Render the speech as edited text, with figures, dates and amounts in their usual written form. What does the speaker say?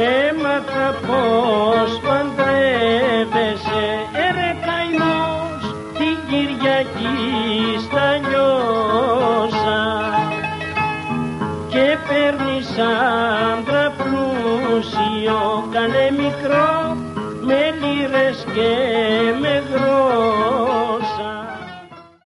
έμαθα πως παντρεύεσαι, ρε καημός, την Κυριακή στα Λιώσα και παίρνεις άντρα πλούσιο, καλέ μικρό, με λίρες και